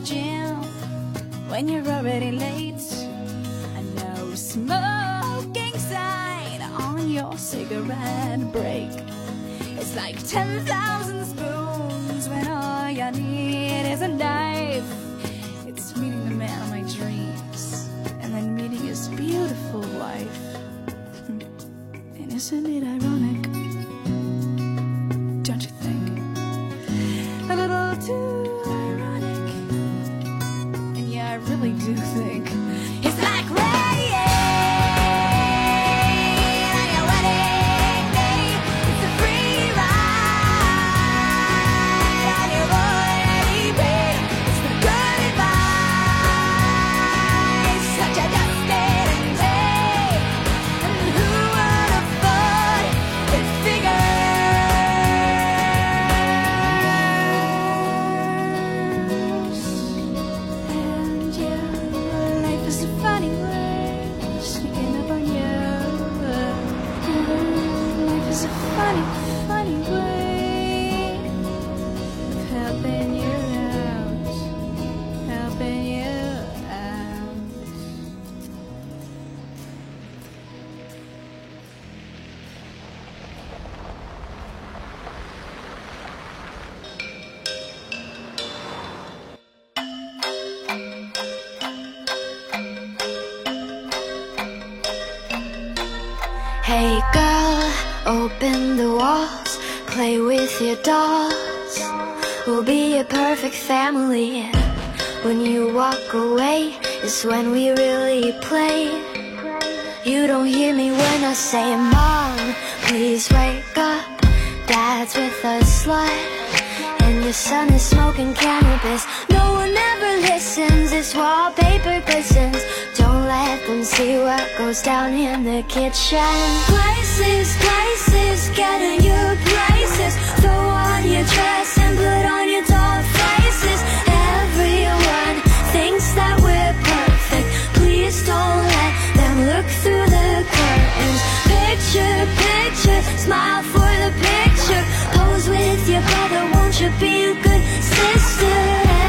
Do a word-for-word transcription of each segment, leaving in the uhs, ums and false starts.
gym when you're already late. A no smoking sign on your cigarette break. It's like ten thousand spoons when all you need is a knife. It's meeting the man of my dreams and then meeting his beautiful wife. And isn't it ironic? Don't you think? A little too ironic. And yeah, I really do think it's like rain on your wedding day. It's a free ride on your already paid. It's the good advice such a dusted and take. And who would have thought it figures? And yeah, life is a funny way sneaking up on you. Life is a funny, funny way of helping you out, helping you out. Hey girl, open the walls, play with your dolls. We'll be a perfect family. When you walk away is when we really play. You don't hear me when I say, Mom, please wake up. Dad's with a slut, and your son is smoking cannabis. No one ever listens, this wallpaper glistens. Don't let them see what goes down in the kitchen. Places, places, get in your places. Throw on your dress and put on your doll faces. Everyone thinks that we're perfect. Please don't let them look through the curtains. Picture, picture, smile for the picture. Pose with your brother, won't you be a good sister?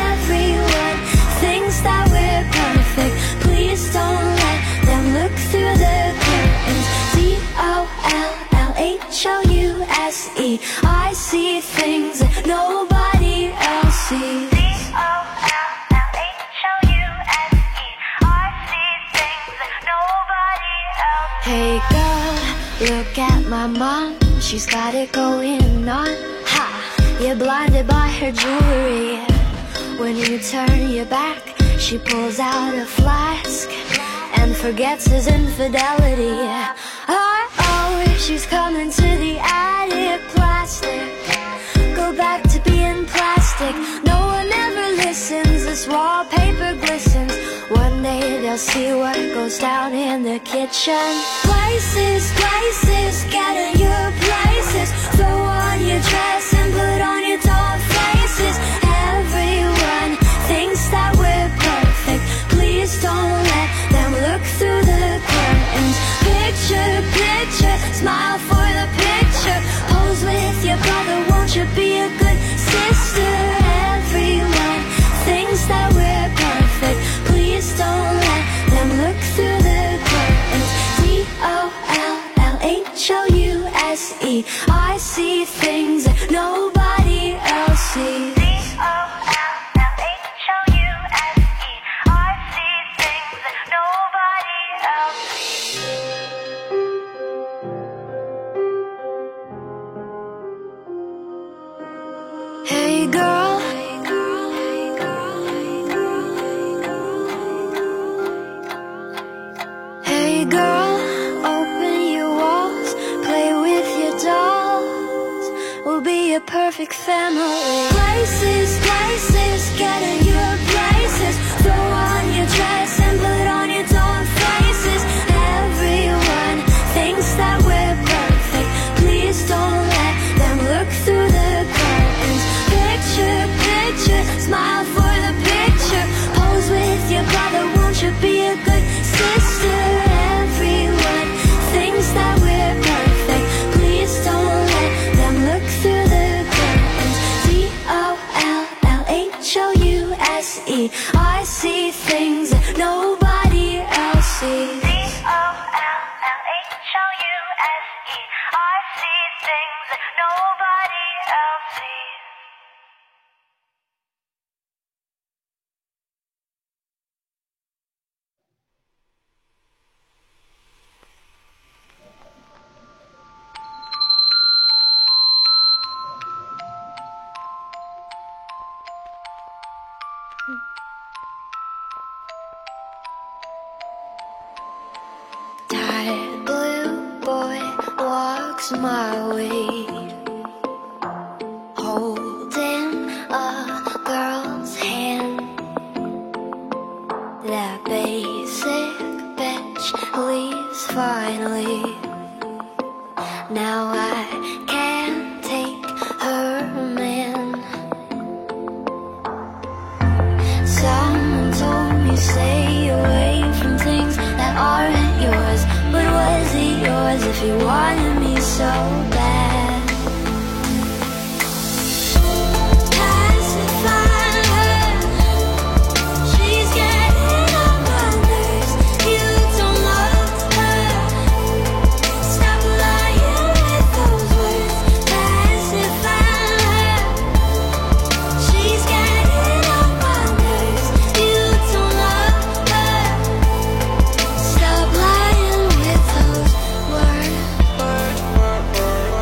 Everyone thinks that we're perfect. Please don't let them look through the curtains. D O L L H O U S E. I see things that nobody else sees. D O L L H O U S E. I see things that nobody else sees. Hey girl, look at my mom. She's got it going on. Ha! You're blinded by her jewelry. When you turn your back, she pulls out a flask and forgets his infidelity. Oh, oh, she's coming to the attic. Plastic, go back to being plastic. No one ever listens, this wallpaper glistens. One day they'll see what goes down in the kitchen. Places, places, get in your places. Throw on your dress and put on your doll faces. Everyone thinks that we're perfect. Please don't let them look through the curtains. Picture, picture, smile for the picture. Pose with your brother, won't you be a good sister? Everyone thinks that we're perfect. Please don't let them look through the curtains. D O L L H O U S E. I see things that nobody else sees. D O L L H O U S E. I see things that nobody else sees. Hey girl, hey girl, open your walls, play with your dolls. We'll be a perfect family. Places, places, get in your places. Throw on your dress and put on your doll faces. Everyone thinks that we're perfect. Please don't let them look through the curtains. Picture, picture, smile for the picture. Pose with your brother, won't you be a good sister? Everyone thinks that we're perfect. Please don't let them look through the curtains. D O me. I see things that nobody else sees. C O L L H O U S E. I see things that nobody else sees. Tired blue boy walks my way, holding a girl's hand. That basic bitch leaves finally. Now I can't take her man. Someone told me stay away from things that aren't yours. But was it yours if you wanted me so bad? Pacify her, she's getting on my nerves. You don't love her, stop lying with those words. Pacify her, she's getting on my nerves. You don't love her, stop lying with those words.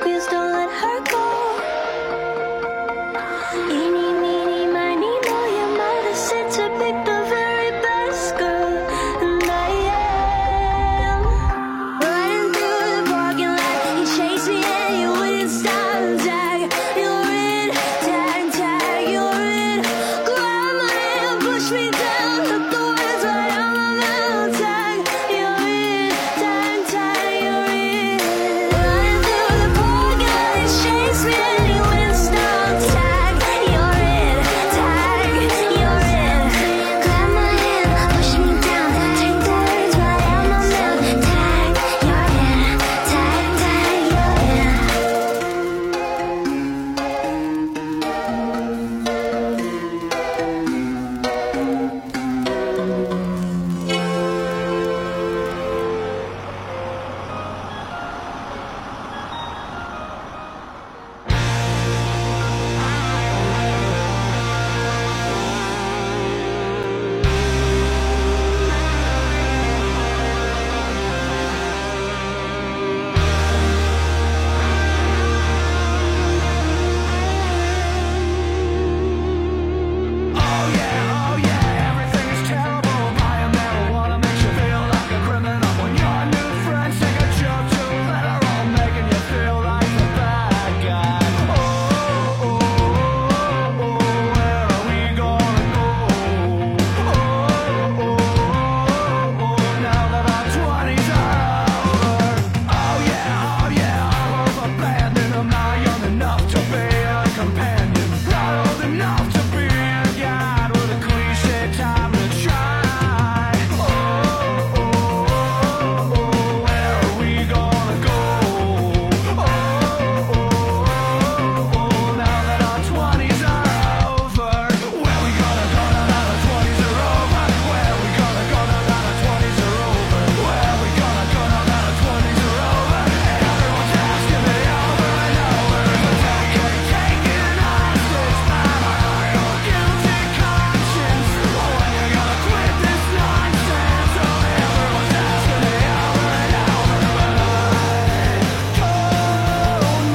squeals, don't let her go. Eeny, meeny, miny, moe, your mother said to pick the very best girl, and I am. Running through the parking lot, you chase me and you wouldn't stop and tag. You're in, tag, tag, you're in. Grab my hand, push me down, put the words right on my mouth. Tag, you're in, tag, tag, you're in. Running through the parking lot, you chase me and you wouldn't stop. Tag, you're in, tag, you're in. Grab my hand, push me down, take the words right out my mouth. Tag, you're in, tag, tag, you're in. Oh yeah, oh yeah, everything is terrible. Buying marijuana makes you feel like a criminal. When your new friends take a joke to let her all making you feel like the bad guy. Oh, oh, oh, oh, where are we gonna go? Oh, oh, oh, oh, now that our twenties are over. Oh yeah, oh yeah, I'm both abandoned. I'm not young enough to be a companion. Not old enough to be a guide with a cliche time to try. Oh, oh, oh, oh, where are we gonna go? Oh, oh, oh, oh, now that our twenties are over. Where we gonna go now that our twenties are over? Where we gonna go now that our twenties are over? Where we gonna go now that our twenties are over? And everyone's asking me over and over. But they can't take it hostage by my own guilty conscience. When you gonna quit this nonsense? Oh, everyone's asking me over and over. But I don't mind telling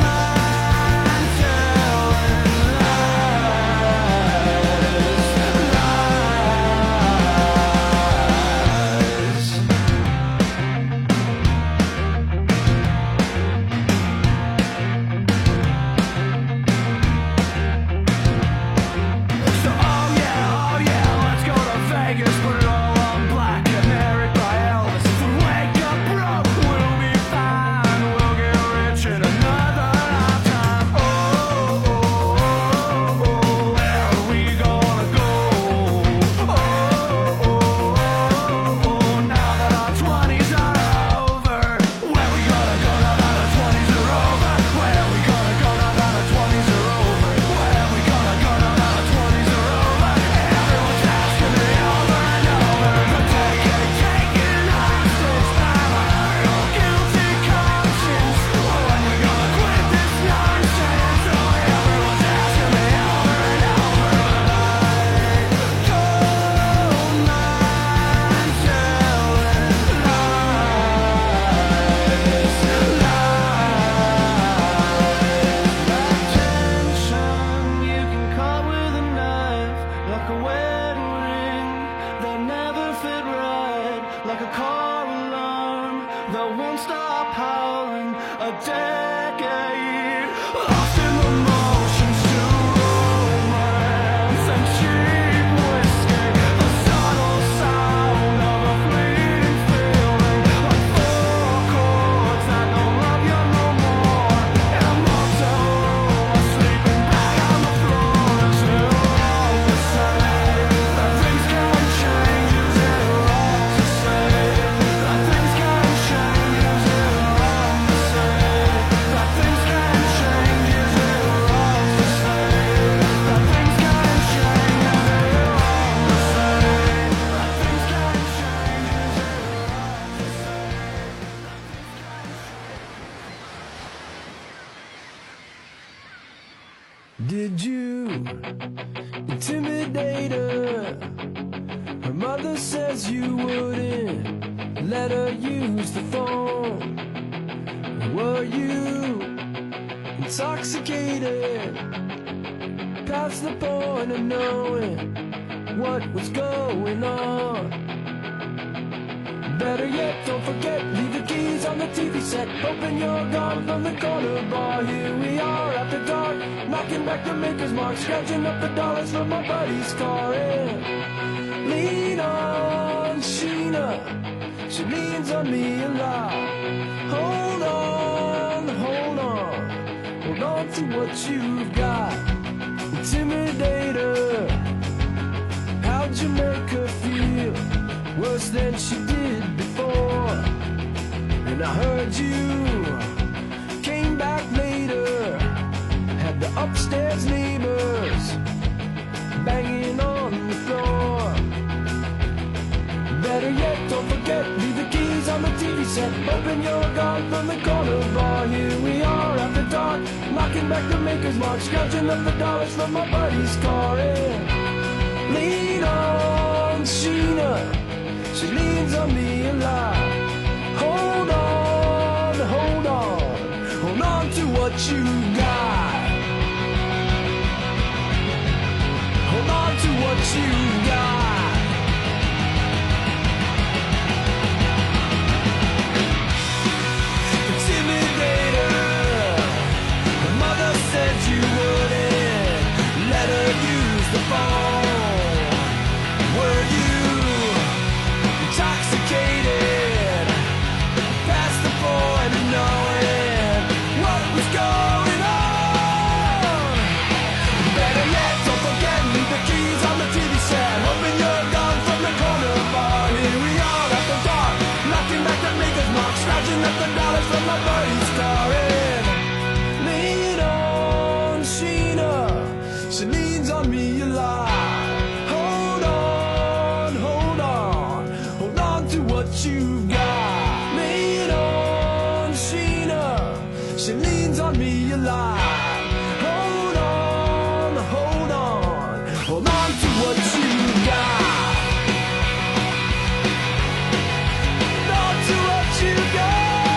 So oh yeah, oh yeah, let's go to Vegas, put it all on black, get married by Elvis. If we wake up broke, we'll be fine. We'll get rich in another lifetime. Oh, oh, oh, oh, where are we gonna go? Oh, oh, oh, oh, now that our twenties are over. Where we gonna go now that our twenties are over? Where we gonna go now that our twenties are over? Where we gonna go now that our twenties are over? And everyone's asking me over and over. But they can't take it hostage by my own guilty conscience. When we gonna quit this nonsense? Oh, everyone's asking me over and over. But I don't mind telling lies. Attention, you can cut with a knife, like a wedding ring that never fit right, like a car alarm that won't stop howling. A decade lost in the motions to romance and cheap whiskey. The subtle sound of a fleeting feeling, like four chords that don't love you no more. And a motto, a sleeping bag on the floor. Is it wrong to say that things can change? Is it wrong to say that things can change? Is it wrong to say that things can change? Is it wrong to say that things can change? Is it wrong to say that things can change? Is it wrong to say? Did you intimidate her? Her mother says you wouldn't let her use the phone. Were you intoxicated, past the point of knowing what was going on. Better yet, don't forget, leave the keys on the T V set. Hoping you're gone from the corner bar. Here we are after dark, knocking back the maker's mark, scratching up the dollars from my buddy's car. And lean on Sheena, she leans on me a lot. Hold on, hold on, hold on to what you've got. Intimidator, how'd you make her feel? Worse than she did before. And I heard you came back later, had the upstairs neighbors banging on the floor. Better yet, don't forget, leave the keys on the T V set. Hoping you're gone from the corner bar. Here we are after dark, knocking back the maker's mark, scratching up the dollars from my buddy's car. And lean on Sheena, she leans on me a lot. Hold on, hold on, hold on to what you got. Hold on to what you got. Intimidator, her mother said you wouldn't let her use the phone. Were you intoxicated, past the point of knowing what was going on? Better yet, don't forget, leave the keys on the T V set. Hoping you're gone from the corner bar. Here we are after dark, knocking back the maker's mark, scratching up the dollars from my buddy's car. And lean on Sheena, she leans on me a lot. You've got. Lean on Sheena, she leans on me a lot. Hold on, hold on, hold on to what you got. Hold on to what you got.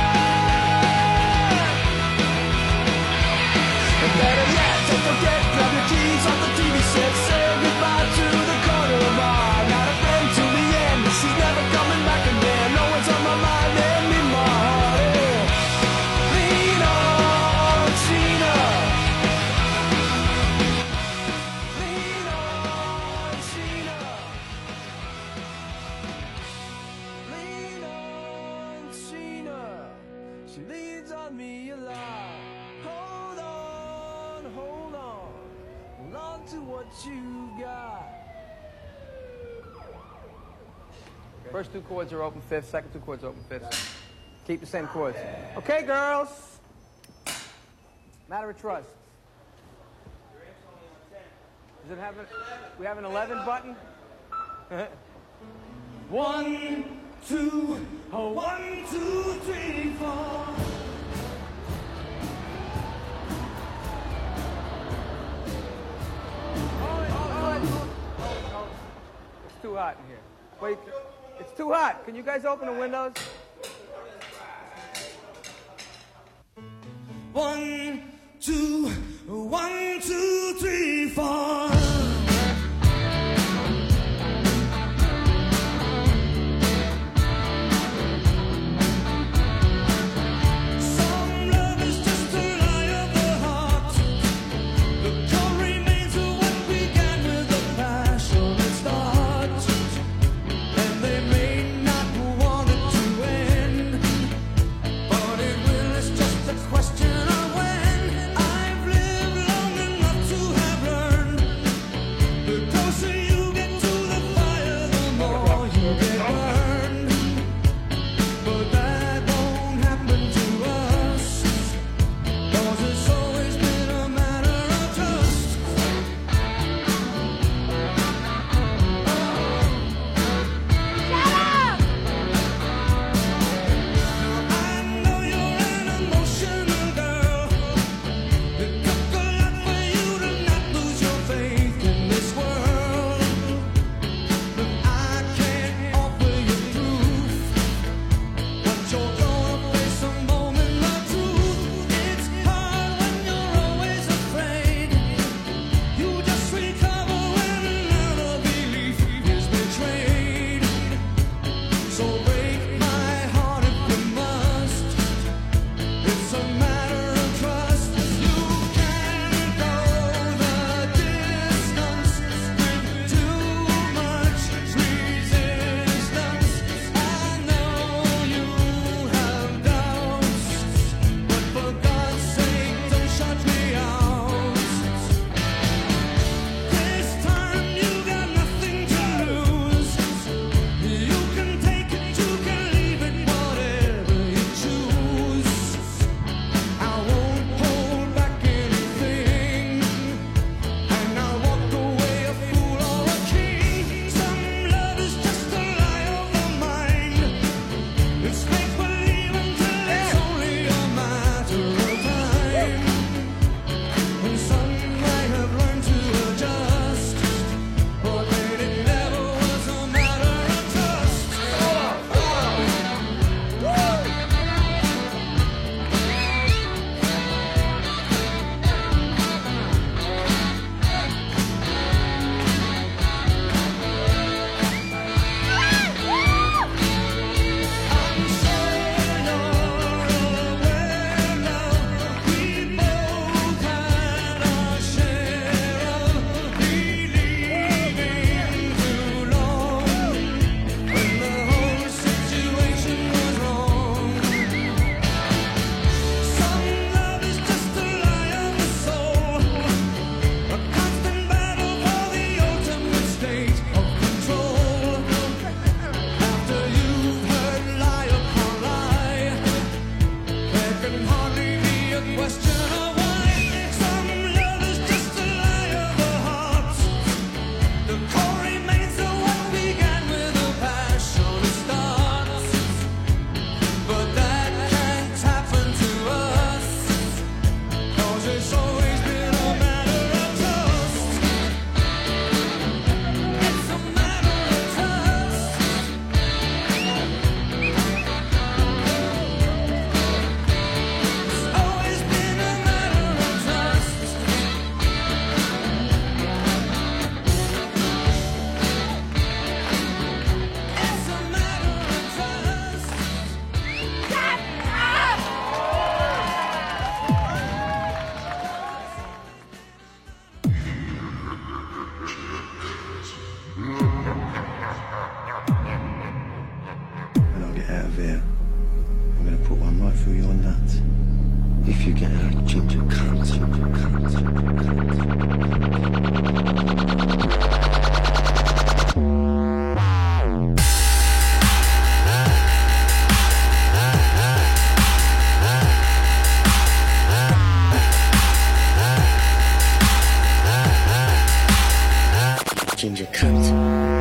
And better yet, don't forget, grab your keys on the T V set. Say goodbye to the corner bar. Got a friend to the end, but she's never coming back again. No one's on my mind and in my heart. Yeah. Lean on Sheena, lean on Sheena, lean on Sheena, she leans on me a lot. Hold on, hold on, hold on to what you got. First two chords are open fifths, second two chords are open fifths. Keep the same chords. Okay, girls. Matter of trust. Does it have a, we have an eleven button? One, two, oh, one, two, three, four. It's too hot in here. Wait, it's too hot. Can you guys open the windows? One, two, one, two, three, four. Some love is just a light of the heart. The core remains of what began with a passionate start. And they may not want it to end, but it will. It's just a question of when. you get a ginger cunt. Ginger cunt.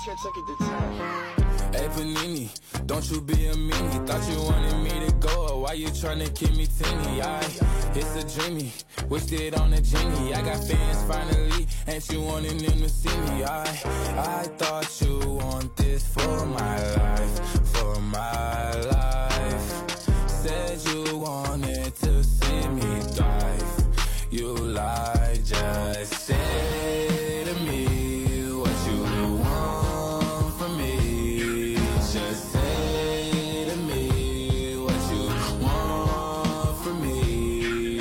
can't take it to town. Hey Panini, don't you be a meanie. Thought you wanted me to go, why you tryna keep me teeny? I, it's a dreamy, wished it on a genie. I got fans finally, and you wanting them to see me. I, I thought you want this for my life, for my life. Said you wanted to see me dive. You lied, just say to me what you want from me. Just say to me what you want from me.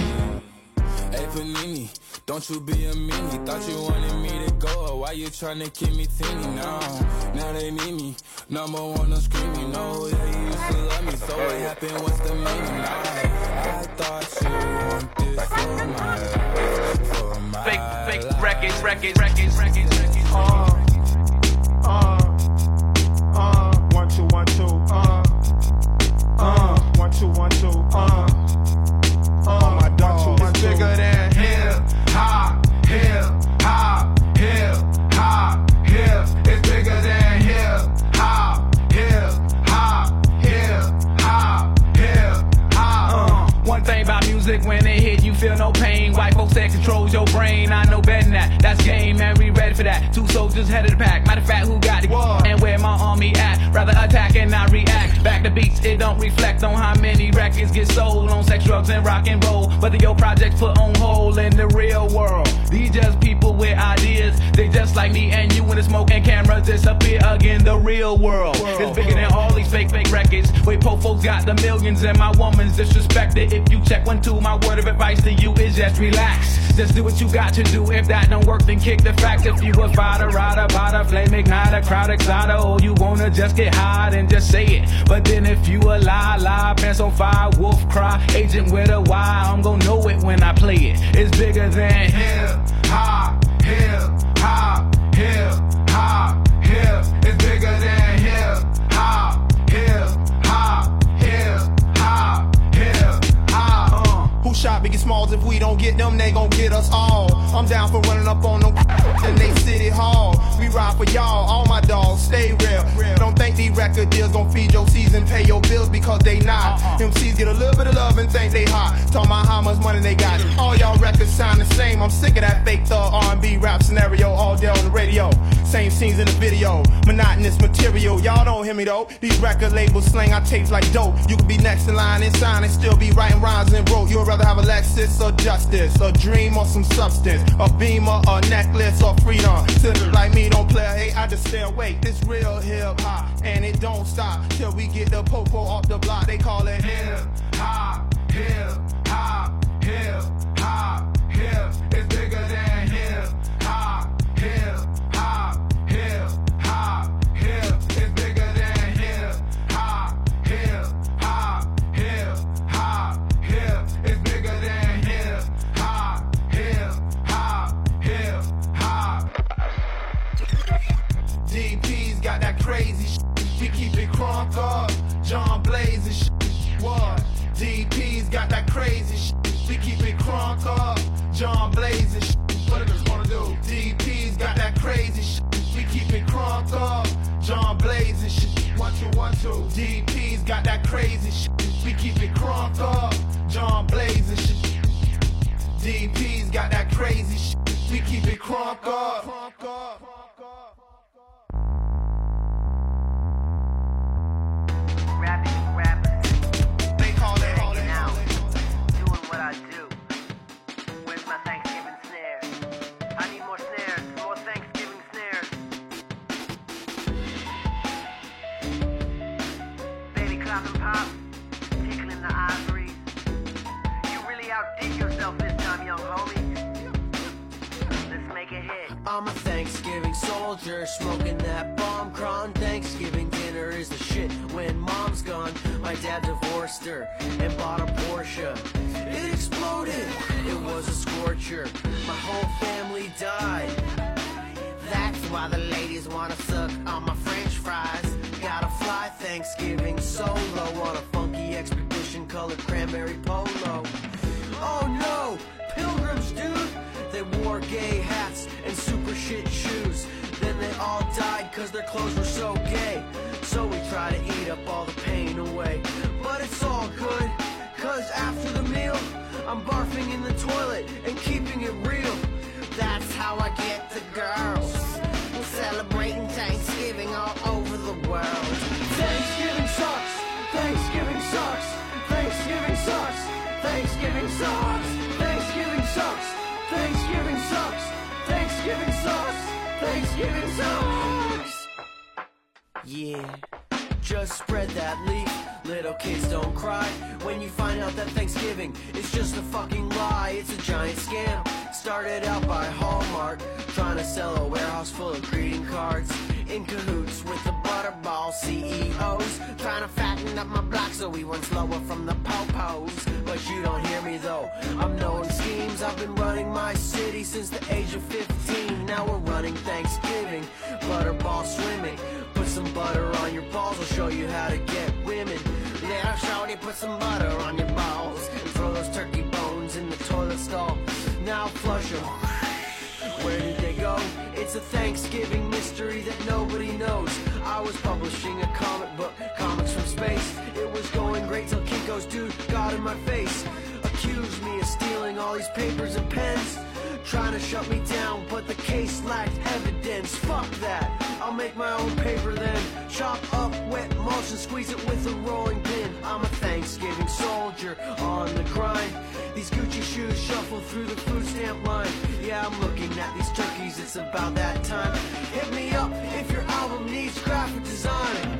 Hey Panini, don't you be a meanie. Thought you wanted me to go, why you tryna keep me teeny now? Now they need me, number one, I'm screaming. No, yeah, you used to love me, so what happened, what's the meaning? I, I thought you want this for my life, for my Fake, life. fake records, records, records, records, records. Uh, uh, uh, one, two, one, two, uh, uh, one, two, one, two, uh, uh, my dog, it's bigger than hip hop, hip hop, hip hop, hip. It's bigger than hip hop, hip hop, hip hop, hip hop. Uh, one thing about music, when it hit, you feel no pain. White folks that controls your brain, I know better than that. That's game, man, we ready for that. Two soldiers head of the pack. Matter of fact, who got it? What? And where my army at? Rather attack and not react. Back to beats, it don't reflect on how many records get sold on sex, drugs, and rock and roll. Whether your projects put on hold in the real world. These just people with ideas. They just like me and you when the smoke and cameras disappear again. The real world is bigger than all these fake, fake records. Wait, po folks got the millions and my woman's disrespected. If you check one, two, my word of advice to you is just relax. Just do what you got to do. If that don't work, then kick the facts. If you a fighter, rider, bada, flame igniter, crowd exciter, or you wanna just get high and just say it. But then if you a lie, lie, pants on fire, wolf cry, agent with a Y, I'm gonna know it when I play it. It's bigger than hip hop, hip hop, hip hop, hip. It's bigger than hip hop, hip hop, hip hop, hip hop. Uh. Who shot Biggie Smalls? If we don't get them, they gon' get us all. I'm down for running up on them in they city hall. We ride for y'all, all my dogs, stay real. Don't think these record deals gon' feed your season, pay your bills because they not. M Cs get a little bit of love and think they hot. Talking about how much money they got. All y'all records sound the same. I'm sick of that fake thug R and B rap scenario all day on the radio. Same scenes in the video, monotonous material. Y'all don't hear me though. These record labels slang our tapes like dope. You could be next in line and sign and still be writing rhymes and broke. You'd rather have a Lexus or justice, a dream or some substance, a beamer, a necklace or freedom. Sinners like me don't play, hey, I just stay awake. This real hip hop, and it don't stop till we get the popo off the block. They call it hip hop, hip hop, hip hop, hip. It's bigger than hip hop, hip hop, hip hop, hip. It's bigger than hip hop, hip hop, hip hop, hip. It's bigger than hip hop, hip hop, hip hop. D P's got that crazy shit. We keep it crunk up. John Blaze and shit. What? D P's got that crazy shit. We keep it crunk up. John Blaze and shit. What do you wanna do? D P's got that crazy shit. We keep it crunk up. John Blaze and shit. One, two, one, two. D P's got that crazy shit. We keep it crunk up. John Blaze and shit. D P's got that crazy shit. We keep it crunk up. Crunk up. Rapping rappers, They call it all hanging that. out, doing what I do. Where's my Thanksgiving snare? I need more snares, more Thanksgiving snares. Baby clapping pop, tickling the ivories. You really outdid yourself this time, young homie. Let's make a hit. I'm a Thanksgiving soldier, smoking that bomb cron. Thanksgiving dinner is the shit when mom's gone. My dad divorced her and bought a Porsche. It exploded, it was a scorcher. My whole family died. That's why the ladies wanna suck on my french fries. Gotta fly Thanksgiving solo on a funky expedition colored cranberry polo. Oh no, pilgrims, dude. They wore gay hats and super shit shoes. Then they all died cause their clothes were so gay. So we try to eat up all the pain away. But it's all good, cause after the meal, I'm barfing in the toilet and keeping it real. That's how I get the girls. We're celebrating Thanksgiving all over the world. Thanksgiving sucks. Thanksgiving sucks. Thanksgiving sucks. Thanksgiving sucks. Thanksgiving sucks. Thanksgiving sucks. Thanksgiving sucks. Thanksgiving sucks. Yeah, just spread that leaf. Little kids don't cry when you find out that Thanksgiving is just a fucking lie. It's a giant scam. Started out by Hallmark, trying to sell a warehouse full of greeting cards. In cahoots with the Butterball C E Os, trying to fatten up my block so we run slower from the po-pos. But you don't hear me though, I'm knowing schemes. I've been running my city since the age of fifteen. Now we're running Thanksgiving, Butterball swimming. Put some butter on your balls, I'll show you how to get women. Yeah, shorty, put some butter on your balls and throw those turkey bones in the toilet stall. Now flush them. Where did they go? It's a Thanksgiving mystery that nobody knows. I was publishing a comic book, Comics from Space. It was going great till Kinko's dude got in my face. Accused me of stealing all these papers and pens, trying to shut me down, but the case lacked evidence. Fuck that, I'll make my own paper then. Chop up wet mulch and squeeze it with a rolling pin. I'm a Thanksgiving soldier on the grind. These Gucci shoes shuffle through the food stamp line. Yeah, I'm looking at these turkeys, it's about that time. Hit me up if your album needs graphic design.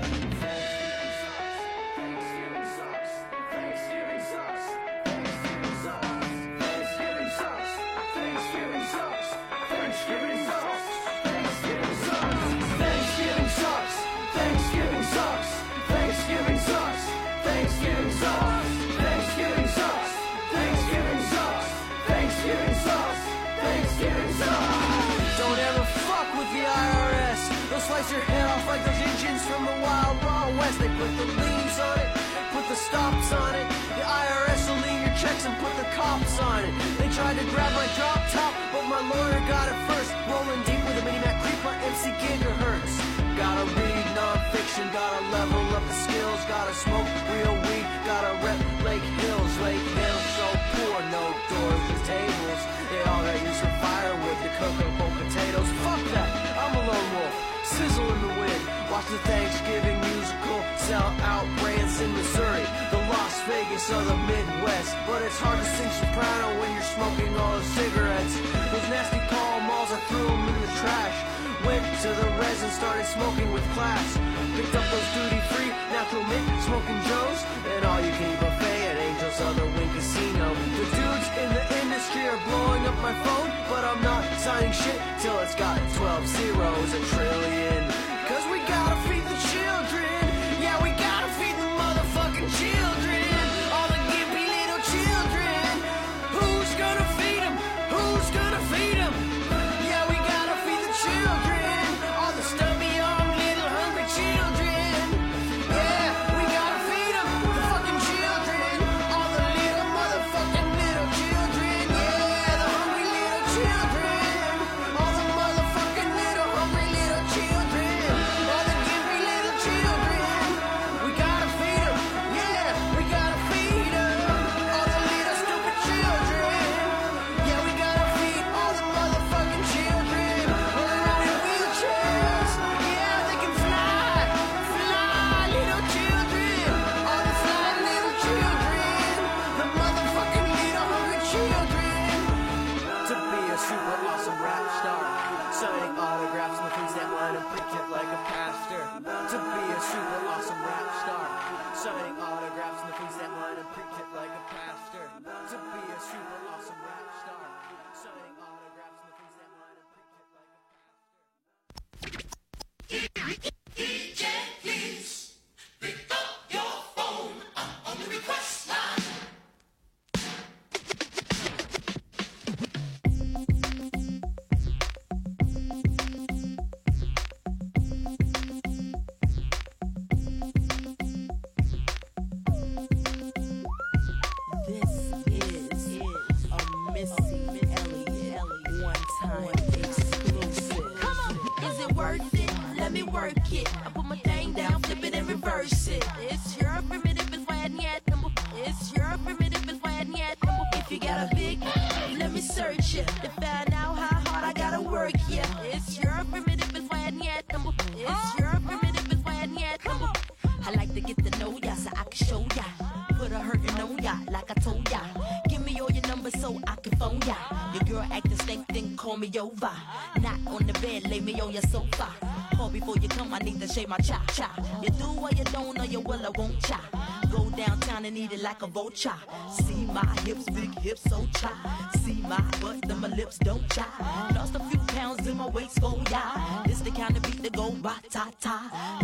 Thanksgiving sucks. Thanksgiving sucks. Thanksgiving sucks. Thanksgiving sucks. Thanksgiving sucks. Thanksgiving sucks. Thanksgiving sucks. Thanksgiving sucks. Thanksgiving sucks. Thanksgiving sucks. Thanksgiving sucks. Thanksgiving sucks. Thanksgiving sucks. Thanksgiving sucks. Thanksgiving sucks. Don't ever fuck with the I R S. They'll slice your head off like those Indians from the wild, wild west. They put the leaves on it, put the stops on it. The I R S will leave your checks and put the cops on it. They tried to grab my drop top, but my lawyer got it first. Rolling deep with a mini Mac creeper, M C gigahertz. Gotta read non-fiction, gotta level up the skills, gotta smoke real weed, gotta rep Lake Hills. Lake Hills so poor, no doors or tables. They all got used for firewood to cook up old potatoes. Fuck that, I'm a lone wolf, sizzle in the wind. Watch the Thanksgiving musical, sell out Branson, Missouri, the Las Vegas of the Midwest. But it's hard to sing soprano when you're smoking all those cigarettes. Those nasty Pall Malls, I threw them in the trash. Went to the resin, started smoking with class. Picked up those duty-free, natural mint, smoking Joes, and all-you-can-eat buffet at Angels Other Wing Casino. The dudes in the industry are blowing up my phone, but I'm not signing shit till it's got twelve zeros, a trillion. Cause we gotta feed the children, yeah, we gotta feed the motherfucking children. All the gimpy little children. Who's gonna feed them? Who's gonna feed them? Yeah, we gotta feed the children. All the stubby young little hungry children. Yeah, we gotta feed them, the fucking children. All the little motherfucking little children. Yeah, the hungry little children. All the motherfucking little hungry little children. work it. I put my thing down, flip it and reverse it. It's your primitive is why yet. It's your primitive is why yet. If you got a big, let me search it to find out how hard I gotta work. Yeah, it's your primitive is why yet. It's your primitive is why yet. I like to get to know ya so I can show ya. Put a hurtin' on ya like I told ya. Give me all your numbers so I can phone ya. Your girl acting stank, then call me over. Not on the bed, lay me on your sofa. Call before you come, I need to shave my cha-cha. You do or you don't, or you will, I won't cha. Go downtown and eat it like a vulture. See my hips, big hips, so cha. See my butt, then my lips don't cha. Lost a few pounds in my waist, oh yeah. This the kind of beat that go ba-ta-ta.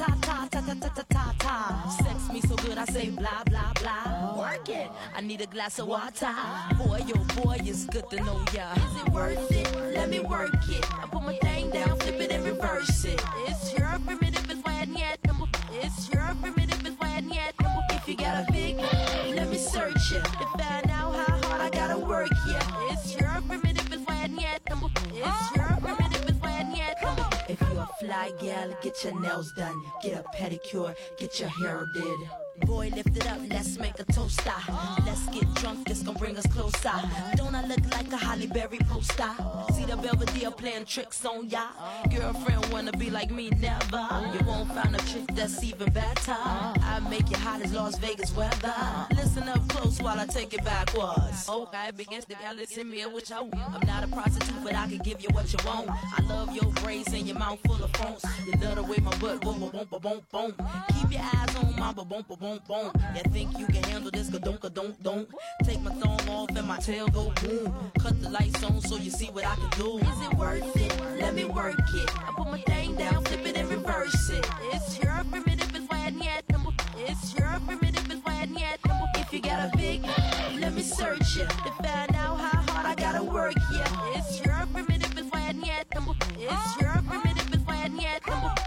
Ba-ta-ta-ta-ta-ta-ta-ta-ta. Sex me so good, I say blah, blah, blah. Work it, I need a glass of water. Boy, yo, boy, it's good to know ya. Is it worth it? Let me work it. I put my thing down, flip it and reverse it. It's your primitive is why yet. It's your primitive is why yet. If you got a big, let me search it to find out how hard I gotta work. Yeah, it's your primitive is why yet. It's your primitive is why yet. If you're a fly gal, get your nails done, get a pedicure, get your hair did. Boy, lift it up, let's make a toaster. Let's get drunk, this gon' bring us closer. Don't I look like a Halle Berry poster? See the Belvedere playing tricks on ya. Girlfriend wanna be like me, never. You won't find a chick that's even better. I make you hot as Las Vegas weather. Listen up close while I take it backwards. Okay, begins to listen me what you want. I'm not a prostitute, but I can give you what you want. I love your braids and your mouth full of phones. You love the way my butt boom, boom, boom, boom, boom. Keep your eyes on my boom, boom, boom. Boom, boom. You think you can handle this? Ka don't, ka don't, don't. Take my thumb off and my tail go boom. Cut the lights on so you see what I can do. Is it worth it? Let me work it. I put my thing down, flip it and reverse it. It's your primitive is why yet. It's your primitive is why yet. If you got a big, let me search it to find out how hard I gotta work. Yeah, it's your primitive is why yet. It's your primitive is why yet.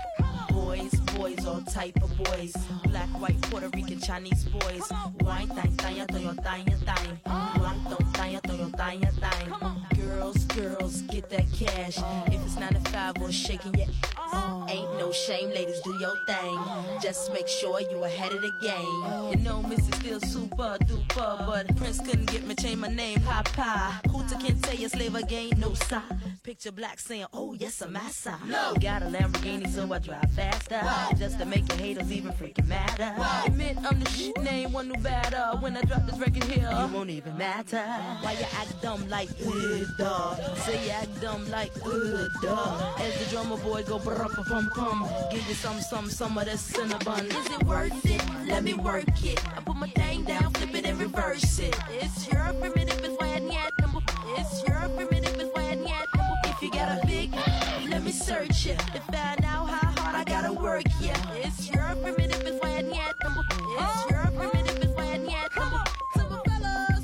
Boys, boys, all type of boys. Black, white, Puerto Rican, Chinese boys. Wine, thang, thang, thang, thang, thang. Wine, thang, thang, thang, thang. Girls, girls, get that cash. If it's nine to five or shaking your ass, ain't no shame, ladies, do your thing. Just make sure you ahead of the game. You know, Missus Still super duper, but Prince couldn't get me, change my name, Papa. Hooter can't say a slave again, no sign. Picture black saying, oh yes, I'm massa. No. Got a Lamborghini, so I drive faster. Just to make your haters even freaking matter. Admit I'm the shit, name one new batter. When I drop this record here, it won't even matter. Why you act dumb like, uh, duh. Say you act dumb like, uh, duh. As the drummer boy go brr-pum-pum. Give you some, some, some of that cinnamon. Is it worth it? Let me work it. I put my thing down, flip it and reverse it. It's your primitive is why yet. It's your primitive is why yet. If you got a big, let me search it to find out how hard I gotta work. Yeah, it's your primitive is why yet. It's your primitive is why yet. Super fellas,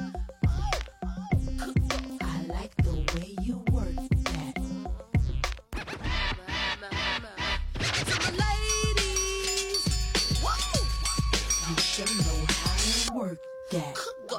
I like the way you work that. Super ladies, whoa, you should know how to work that.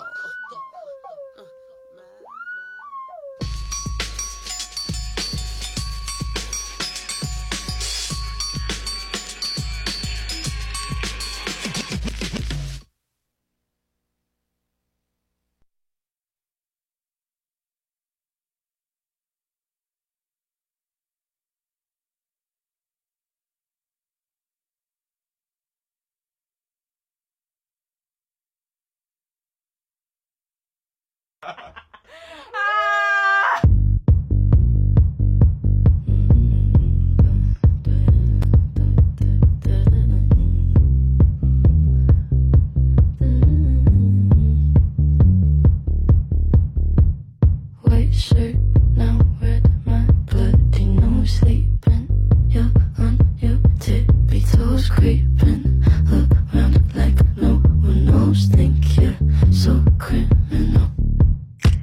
White shirt, now red, my bloody nose sleeping. You're on your tippy toes, creeping around like no one knows. Think you're so criminal.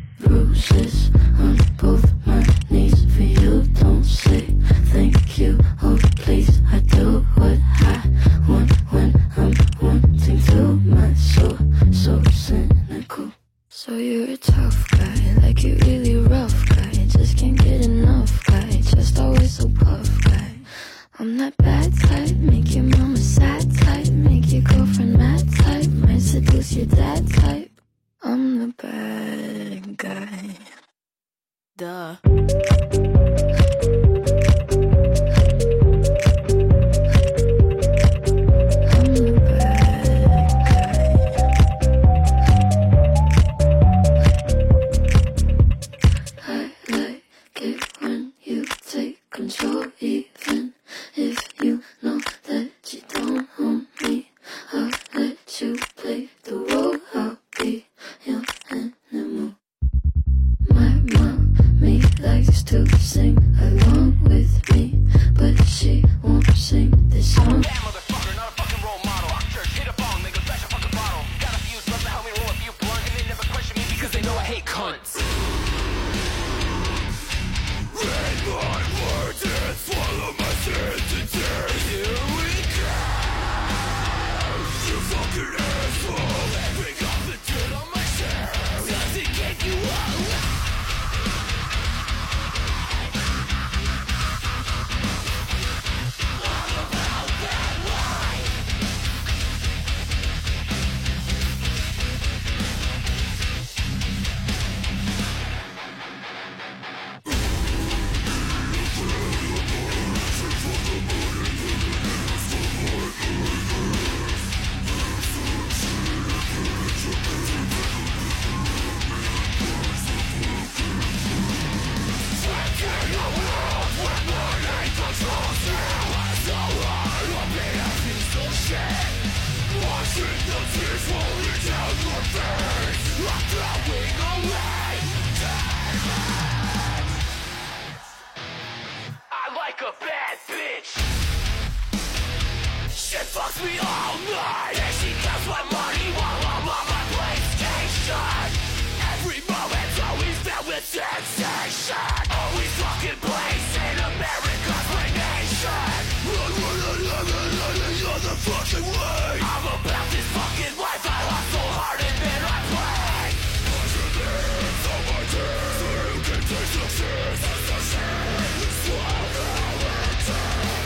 fucks me all night. And she counts my money while I'm on my PlayStation. Every moment's always filled with sensation. Always fucking place in America's my nation. Run, run, run, run, run, run the other fucking way. I'm about this fucking life. I hustle hard and then I play. Push your lips on my tears so you can taste success. That's the shit. Swallow it down.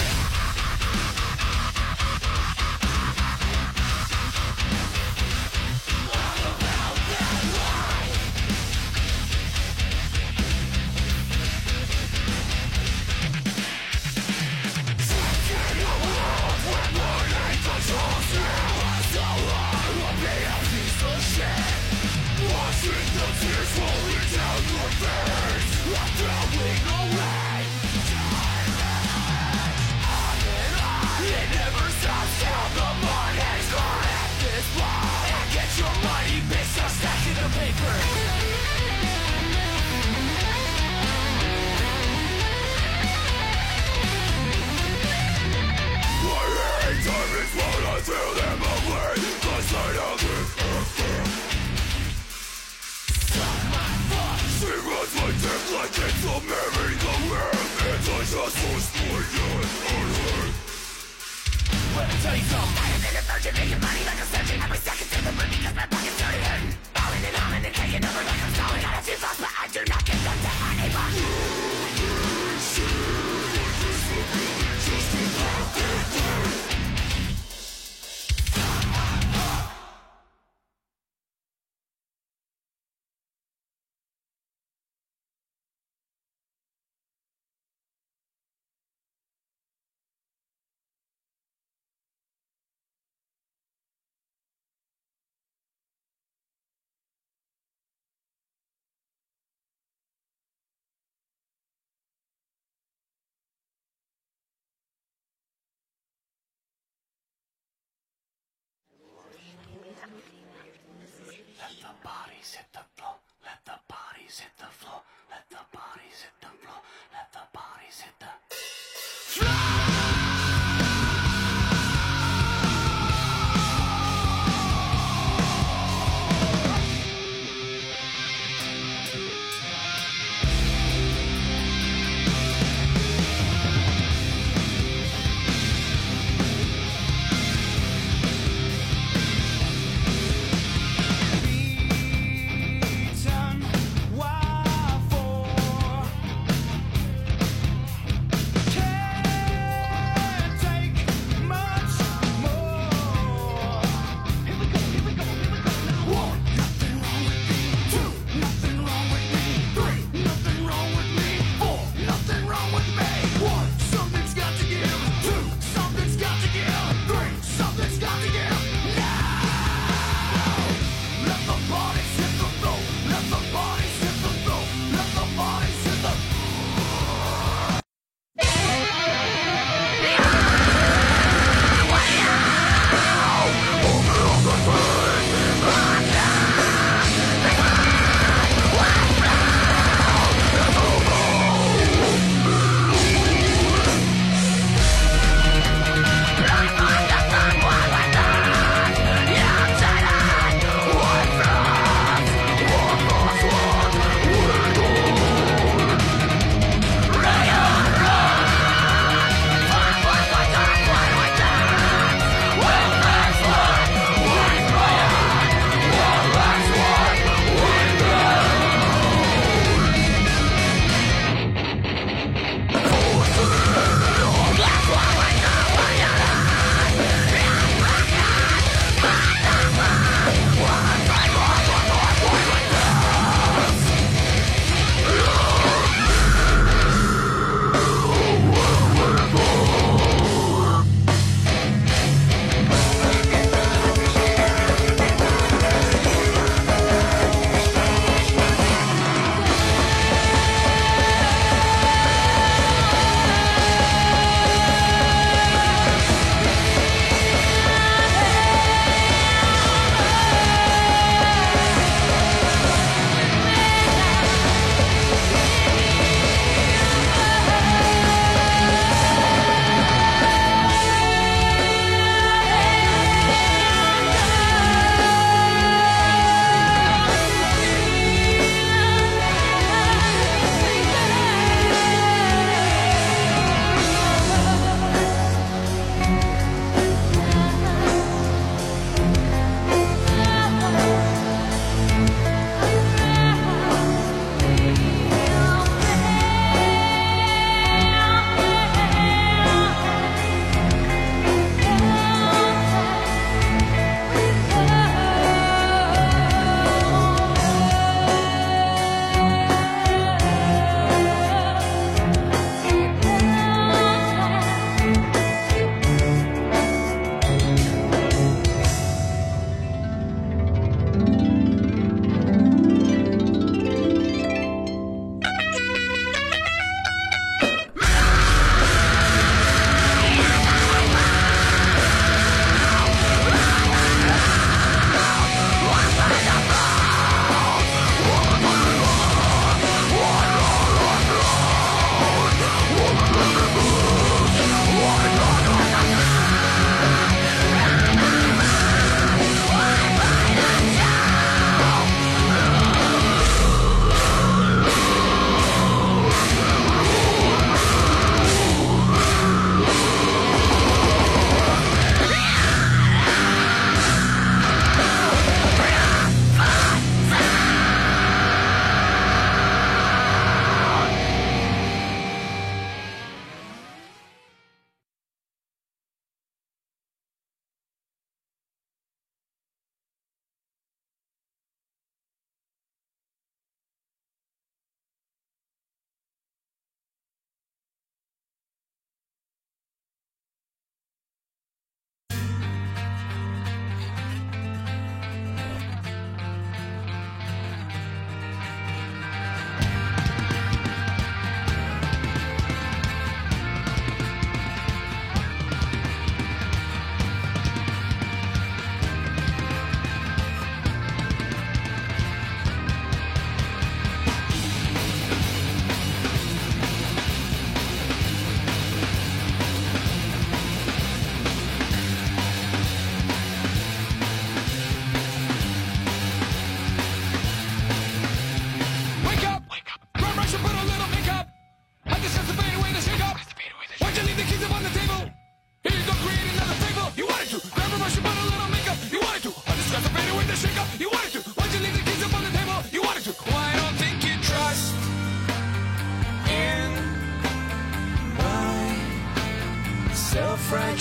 Watching the tears rolling down your face, I'm throwing away. On and on, it never stops till the money's gone at this point. And get your money, bitch, so stack in the paper. I hate diamonds when I throw them away. The sight of it. She runs my dick like it's a merry-go-round. And I just was pointed on her. Let me tell you something. I have been a virgin, making money like a surgeon. Every second to the moon because my pocket's dirty hurting. Bowing and humming and taking over like I'm stalling. Got a few thoughts, but I do not give them to anybody. Just a birthday. Let the bodies hit the floor. Let the bodies hit the floor. Let the bodies hit the floor. Let the bodies hit the floor. Beaten, wildfire.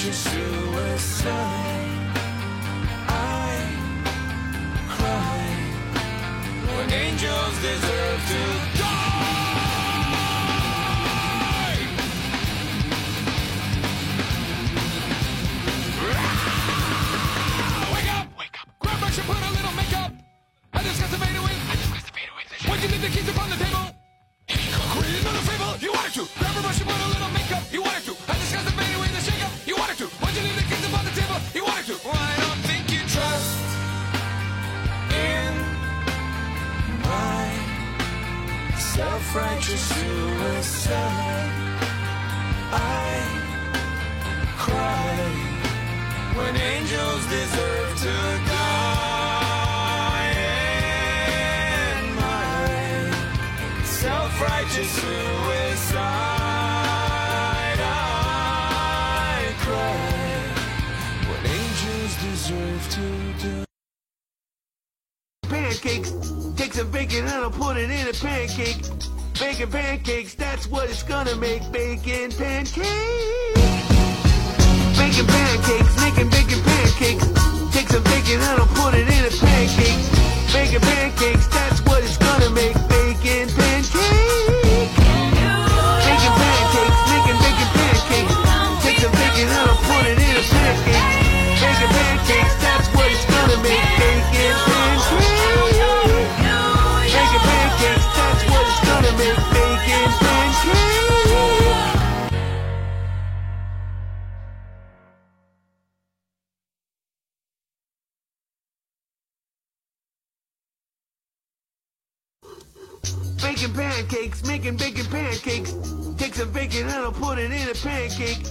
self-righteous suicide. I cry when angels deserve to die. Wake up! Wake up! Grab brush and put a little makeup. I discussed the fade away. I discussed the fade away. Why'd you leave the keys upon the table? Create another fable. You wanted to. Grab a brush and put a little makeup. You wanted to. I discussed the fade away, the shake up. You wanted to. Why'd you leave the keys upon the table? You wanted to. Well, I don't think you trust in my self-righteous suicide. I cry when angels deserve to die. And my self-righteous suicide. I cry when angels deserve to die. Pancakes, take some bacon and I'll put it in a pancake. Bacon pancakes, that's what it's gonna make. Bacon pancakes. Bacon pancakes, making bacon pancakes. Take some bacon and I'll put it in a pancake. Bacon pancakes, that's what it's gonna make. Bacon pancakes. Bacon pancakes, making bacon pancakes. Take some bacon and I'll put it in a pancake. Bacon pancakes, that's what it's gonna make. Bacon pancakes. Bacon pancakes, that's what it's gonna make. Bacon pancakes. Bacon pancakes, making bacon pancakes. Take some bacon and I'll put it in a pancake.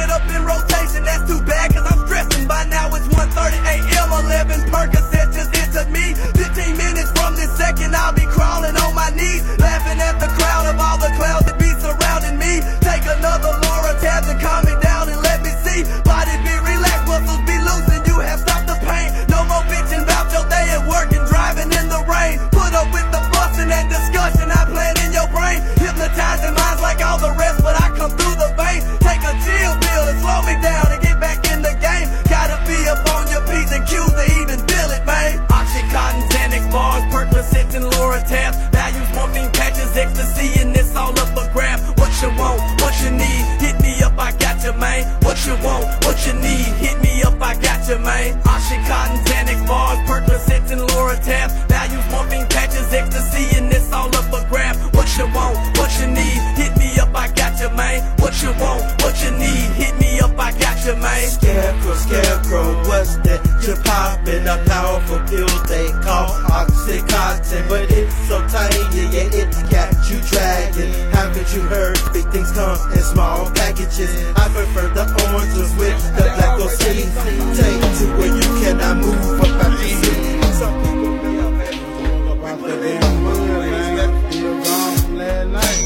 get up in rotation, that's too bad cause I'm stressing. By now it's one thirty a m eleven Percocet just entered me. Fifteen minutes from this second I'll be crawling on my knees, laughing at the crowd of all the clowns that be surrounding me. Take another Laura tab to calm me down and let me see. Body be relaxed, muscles be loose, and you have stopped the pain. No more bitching about your day at work and driving in the rain. Put up with the fussing and discussion I plan in your brain. Hypnotizing minds like all the rest, but I come through the vein. Take a chill pill and slow me down and get back in the game. Gotta be up on your P's and Q's to even feel it, man. Oxycontin, Xanax bars, Percocets and Loratabs. Values, morphine patches, ecstasy, and it's all up a grab. What you want, what you need, hit me up, I got you, man. What you want, what you need, hit me up, I got you, man. Oxycontin, Xanax bars, Percocets and Loratabs. Values, morphine patches, ecstasy, and it's all up a grab. What you want, what you need, hit me up, I got you, man. What you want, what you need, hit me up, I got you, man. Scarecrow, scarecrow, what's that? You're popping a powerful pill they call Oxycontin, but it's so tiny, yeah, it got you dragging. Haven't you heard big things come in small packages? I prefer the oranges with the black or seeds. Take to where you cannot move up out the sea. Some people may have had to up out the big moon, man. That still gone from last night.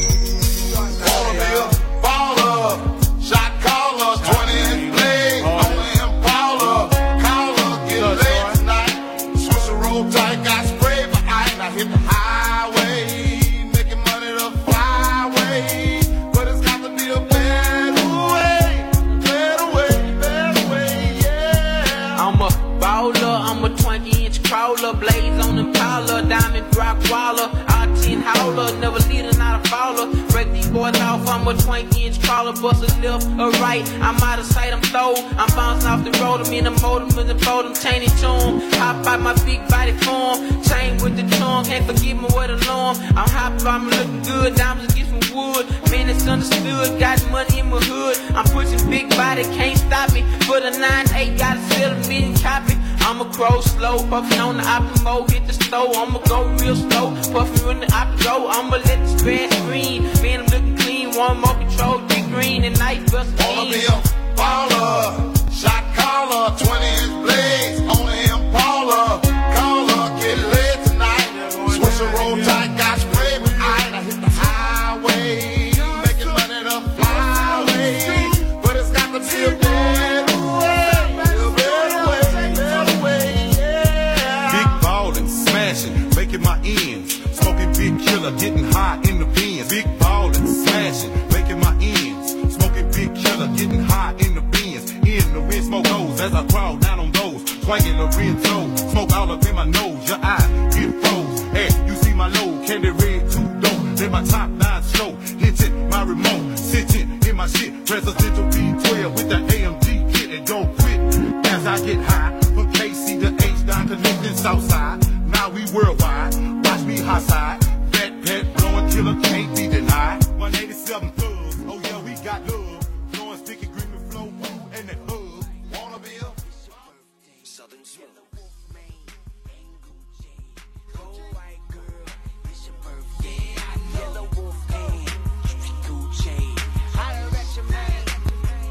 Wanna be a baller, shot caller, twenty inch blade, only Impala, caller, get laid tonight. Switch a roll tight, got spray behind. I hit the highway, making money the flyway, but it's got to be a better way, better way, better way, yeah. I'm a baller, I'm a twenty inch crawler, blaze on Impala, diamond rock waller, R ten howler, never leader, not a faller. Break these boys off, I'm a twenty inch crawler, bust a left or right, I'm out of sight, I'm throw, I'm bouncing off the road, I'm in the motor, with the boat, I'm chaining to 'em. Hop out my big body form, chain with the charm, can't forgive me with alarm. I'm hot, I'm looking good, diamonds get some wood, man, it's understood, got money in my hood, I'm pushing big body, can't stop me, for the nine eight, gotta sell a million copy. I'ma crow slow, puffin' on the optimo, hit the stove, I'ma go real slow, puffin' on the optimo, I'ma let the grass green, man, I'm looking clean, one more control, three green, and night bust Wanna be a baller, shot caller, twenty inch blades, only Impala, caller, get laid tonight. Switch a roll tight, got spray behind. I hit the highway, making money the flyway, but it's got to be a better way, a better way, better way, yeah. Big ballin', smashing, making my ends. Smoking big killer, getting high in the bins. Big ballin', smashing, making my ends. Smoking big killer, getting high in the bins. In the wind, smoke goes as I crawl down on those. Swinging the red toe, smoke all up in my nose. Your eye get froze. Hey, you see my low, candy red too dope. Then my top nine slow, hitting my remote, sitting in my shit. Presidential B twelve with the A M G kit and don't quit as I get high. From K C to H down connecting Southside. Now we worldwide. Watch me high side. Fat pet blowing killer can't be denied. one eighty-seven thugs. Oh yeah, we got love. Blowing sticky green with flow and that hug. Wanna be a Southern Smooth. Cold white girl, it's your birthday. Yellow wolf man, Gucci. Holler at your man.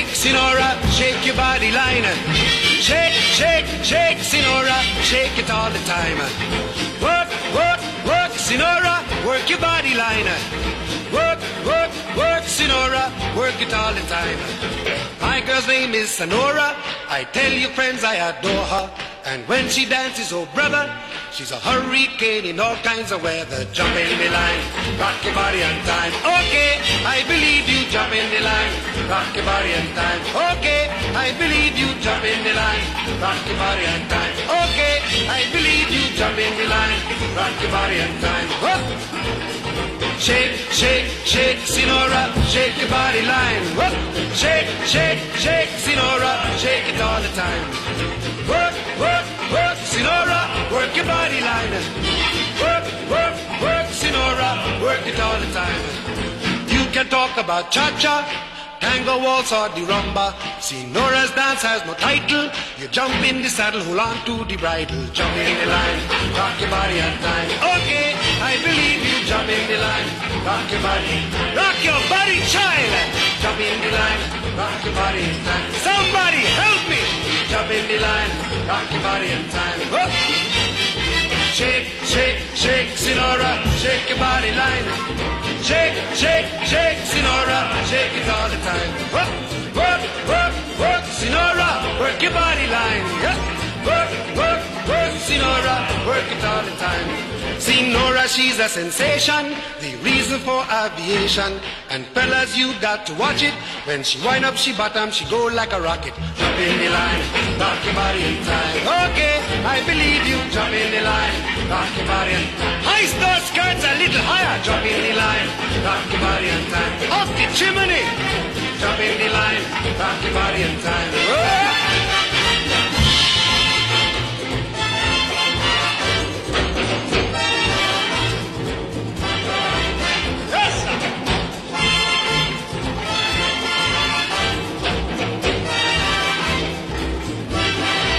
Sinora, shake your body line. Shake, shake, shake, Sinora, shake it all the time. Work, work, work, Sinora, work your body line. Work, work, work, Sinora, work it all the time. My girl's name is Sonora. I tell you friends I adore her. And when she dances, oh brother, she's a hurricane in all kinds of weather. Jump in the line, rock your body on time. Okay, I believe you, jump in the line, rock your body on time. Okay, I believe you, jump in the line, rock your body on time. Okay, I believe you, jump in the line, rock your body on time. Whoop. Shake, shake, shake, Sinora, shake your body line. Whoop. Shake, shake, shake, Sinora, shake it all the time. Work, work, work, Sinora, work your body line. Work, work, work, Sinora, work it all the time. You can talk about cha-cha, tango, waltz or the rumba. Sinora's dance has no title. You jump in the saddle, hold on to the bridle. Jump in the line, rock your body on time. Okay, I believe you, jump in the line, rock your body. Rock your body, child. Jump in the line, rock your body in time. Somebody help me. Jump in the line, rock your body in time. Whoop. Shake, shake, shake, Sinora, shake your body line. Shake, shake, shake, Sinora, shake it all the time. Work, work, work, work, Sinora, work your body line. Yeah. Work, work, work, Sinora, work it all the time. Sinora, she's a sensation, the reason for aviation. And fellas, you got to watch it. When she wind up, she bottom, she go like a rocket. Jump in the line, rock your body in time. Okay, I believe you, jump in the line, rock your body in time. High star skirts a little higher, jump in the line, rock your body in time. Up the chimney, jump in the line, rock your body in time. Whoa!